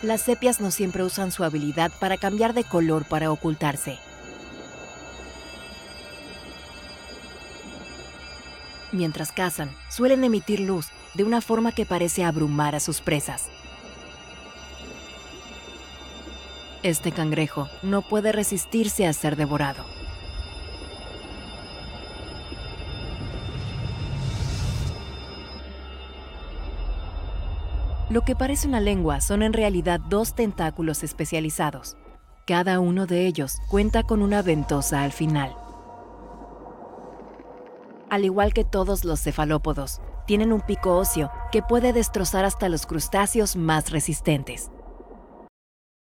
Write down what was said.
Las sepias no siempre usan su habilidad para cambiar de color para ocultarse. Mientras cazan, suelen emitir luz de una forma que parece abrumar a sus presas. Este cangrejo no puede resistirse a ser devorado. Lo que parece una lengua son en realidad 2 tentáculos especializados. Cada uno de ellos cuenta con una ventosa al final. Al igual que todos los cefalópodos, tienen un pico óseo que puede destrozar hasta los crustáceos más resistentes.